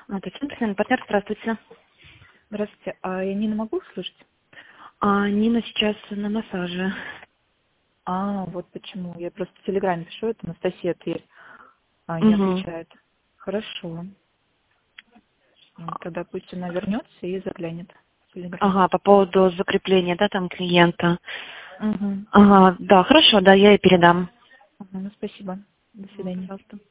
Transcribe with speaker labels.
Speaker 1: Татьяна Постоянный партнер, здравствуйте.
Speaker 2: Здравствуйте. А я Нина могу услышать?
Speaker 1: Нина сейчас на массаже.
Speaker 2: Вот почему. Я просто в Телеграме пишу, это Анастасия Тверь. Не
Speaker 1: Угу.
Speaker 2: отвечает. Хорошо. Тогда пусть она вернется и заглянет в Телеграм.
Speaker 1: По поводу закрепления, да, там клиента.
Speaker 2: Угу.
Speaker 1: Да, хорошо, да, я ей передам.
Speaker 2: Спасибо. До свидания.
Speaker 1: Пожалуйста.